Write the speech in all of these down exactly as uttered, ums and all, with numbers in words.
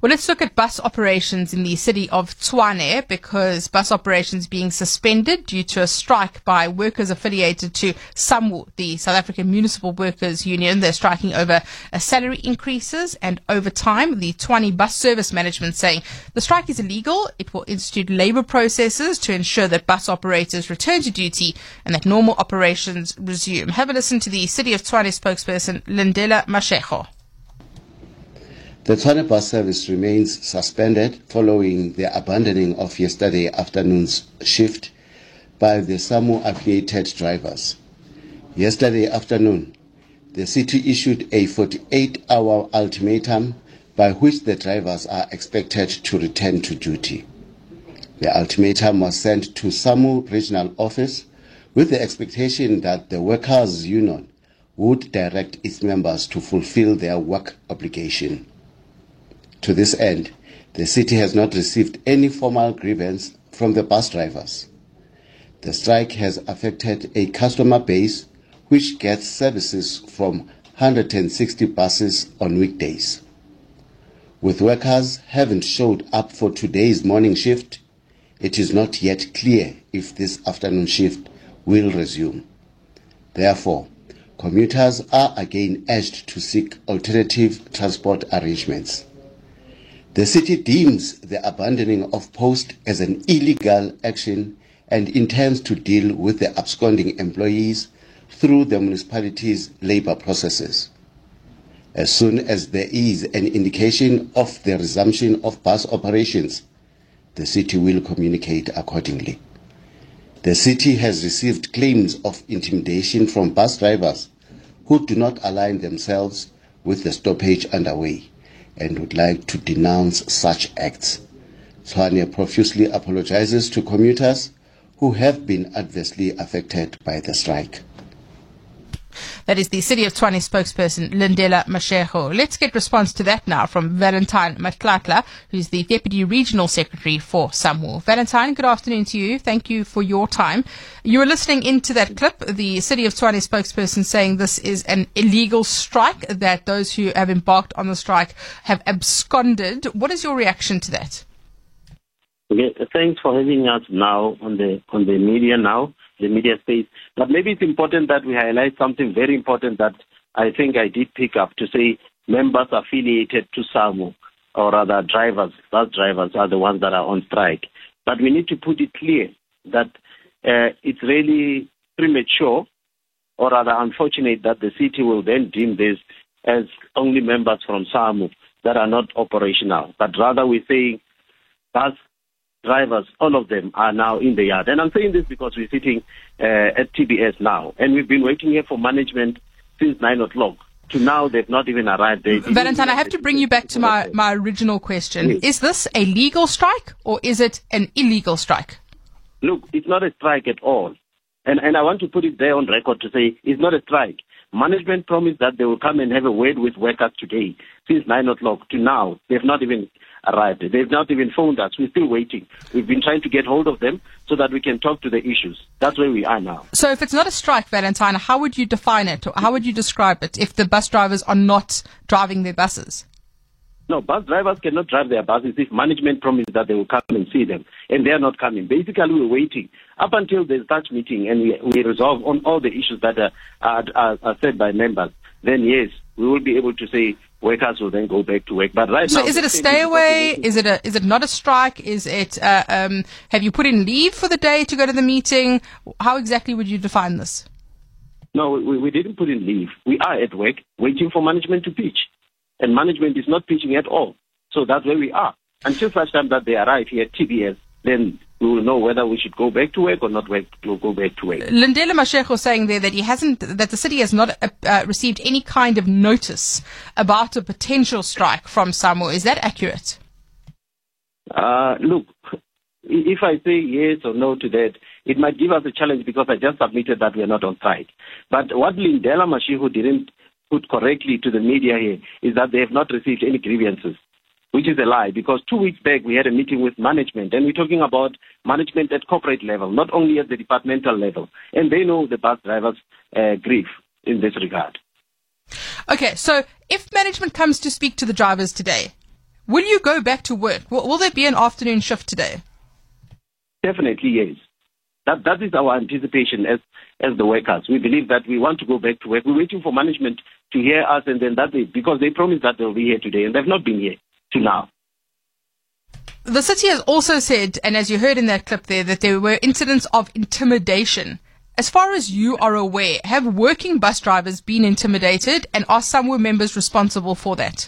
Well, let's look at bus operations in the city of Tshwane, because bus operations being suspended due to a strike by workers affiliated to SAMWU, the South African Municipal Workers Union. They're striking over uh, salary increases and overtime. The Tshwane Bus Service Management saying the strike is illegal. It will institute labour processes to ensure that bus operators return to duty and that normal operations resume. Have a listen to the City of Tshwane spokesperson Lindela Mashego. The Tshwane bus service remains suspended following the abandoning of yesterday afternoon's shift by the SAMWU-affiliated drivers. Yesterday afternoon, the city issued a forty-eight hour ultimatum by which the drivers are expected to return to duty. The ultimatum was sent to SAMWU Regional Office with the expectation that the Workers' Union would direct its members to fulfill their work obligation. To this end, the city has not received any formal grievance from the bus drivers. The strike has affected a customer base which gets services from one hundred sixty buses on weekdays. With workers having showed up for today's morning shift, it is not yet clear if this afternoon shift will resume. Therefore, commuters are again urged to seek alternative transport arrangements. The city deems the abandoning of post as an illegal action and intends to deal with the absconding employees through the municipality's labour processes. As soon as there is an indication of the resumption of bus operations, the city will communicate accordingly. The city has received claims of intimidation from bus drivers who do not align themselves with the stoppage underway and would like to denounce such acts. Tshwane profusely apologizes to commuters who have been adversely affected by the strike. That is the City of Tshwane spokesperson Lindela Mashego. Let's get response to that now from Valentine Matlatla, who's the Deputy Regional Secretary for SAMWU. Valentine, good afternoon to you. Thank you for your time. You were listening into that clip, the City of Tshwane spokesperson saying this is an illegal strike, that those who have embarked on the strike have absconded. What is your reaction to that? Okay, thanks for having us now on the on the media now. the media space. But maybe it's important that we highlight something very important that I think I did pick up, to say members affiliated to SAMWU, or rather drivers, bus drivers are the ones that are on strike. But we need to put it clear that uh, it's really premature, or rather unfortunate, that the city will then deem this as only members from SAMWU that are not operational. But rather we're saying bus drivers, all of them are now in the yard. And I'm saying this because we're sitting uh, at T B S now, and we've been waiting here for management since nine o'clock. To now, they've not even arrived. They Valentine, I have to bring you back to my, my original question. Yes. Is this a legal strike or is it an illegal strike? Look, it's not a strike at all. And, and I want to put it there on record to say it's not a strike. Management promised that they will come and have a word with workers today. Since nine o'clock to now, they've not even arrived. They've not even phoned us. We're still waiting. We've been trying to get hold of them so that we can talk to the issues. That's where we are now. So if it's not a strike, Valentine, how would you define it? Or how would you describe it if the bus drivers are not driving their buses? No, bus drivers cannot drive their buses if management promised that they will come and see them, and they are not coming. Basically, we're waiting up until there's such meeting and we, we resolve on all the issues that are, are, are, are said by members. Then, yes, we will be able to say workers will then go back to work. But right so now, is it a stay away? Is it a is it not a strike? Is it uh, um, have you put in leave for the day to go to the meeting? How exactly would you define this? No, we, we didn't put in leave. We are at work waiting for management to pitch. And management is not pitching at all. So that's where we are. Until such time that they arrive here at T B S, then we will know whether we should go back to work or not work, to go back to work. Lindela Mashego saying there that he hasn't, that the city has not uh, uh, received any kind of notice about a potential strike from SAMWU. Is that accurate? Uh, look, if I say yes or no to that, it might give us a challenge because I just submitted that we are not on strike. But what Lindela Mashego didn't put correctly to the media here is that they have not received any grievances, which is a lie, because two weeks back we had a meeting with management, and we're talking about management at corporate level, not only at the departmental level, and they know the bus drivers' uh, grief in this regard. Okay, so if management comes to speak to the drivers today, Will you go back to work? Will, will there be an afternoon shift today? Definitely, yes. That that is our anticipation as as the workers. We believe that we want to go back to work. We're waiting for management to hear us, and then that's it, because they promised that they'll be here today, and they've not been here to now. The city has also said, and as you heard in that clip there, that there were incidents of intimidation. As far as you are aware, have working bus drivers been intimidated, and are SAMWU members responsible for that?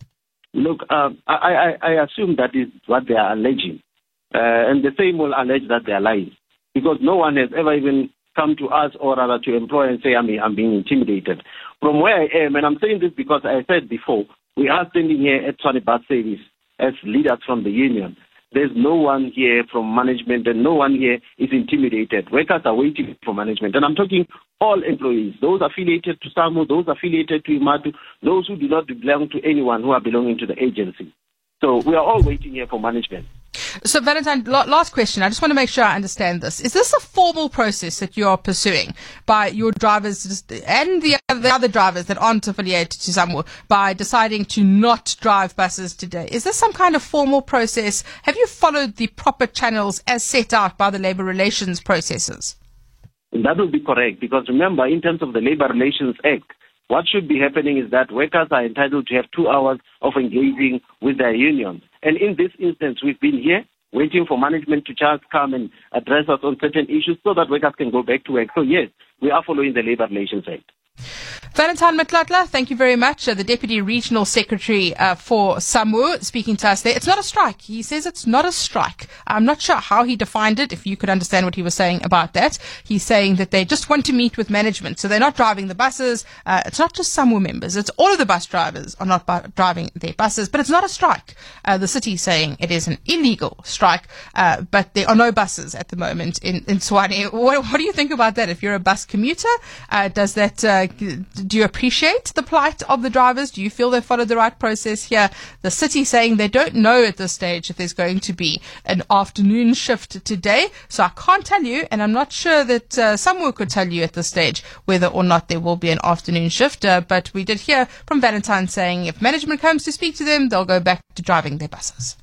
Look, uh, I, I, I assume that is what they are alleging. Uh, and the same will allege that they are lying. Because no one has ever even come to us or rather to employer and say, I'm, I'm being intimidated. From where I am, and I'm saying this because I said before, we are standing here at Tshwane Bus Service as leaders from the union. There's no one here from management, and no one here is intimidated. Workers are waiting for management. And I'm talking all employees, those affiliated to SAMWU, those affiliated to IMATU, those who do not belong to anyone who are belonging to the agency. So we are all waiting here for management. So, Valentine, last question. I just want to make sure I understand this. Is this a formal process that you are pursuing by your drivers and the other drivers that aren't affiliated to SAMWU by deciding to not drive buses today? Is this some kind of formal process? Have you followed the proper channels as set out by the labour relations processes? That would be correct, because remember, in terms of the Labour Relations Act, what should be happening is that workers are entitled to have two hours of engaging with their unions. And in this instance, we've been here waiting for management to just come and address us on certain issues so that workers can go back to work. So yes, we are following the Labour Relations Act. Valentine Matlatla, thank you very much. Uh, the Deputy Regional Secretary uh, for SAMWU speaking to us there. It's not a strike. He says it's not a strike. I'm not sure how he defined it, if you could understand what he was saying about that. He's saying that they just want to meet with management. So they're not driving the buses. Uh, it's not just SAMWU members. It's all of the bus drivers are not bu- driving their buses. But it's not a strike. Uh, the city's saying it is an illegal strike. Uh, but there are no buses at the moment in, in Tshwane. What, what do you think about that? If you're a bus commuter, uh, does that... Uh, Do you appreciate the plight of the drivers? Do you feel they followed the right process here? The city saying they don't know at this stage if there's going to be an afternoon shift today. So I can't tell you, and I'm not sure that uh, SAMWU could tell you at this stage whether or not there will be an afternoon shift. Uh, but we did hear from Valentine saying if management comes to speak to them, they'll go back to driving their buses.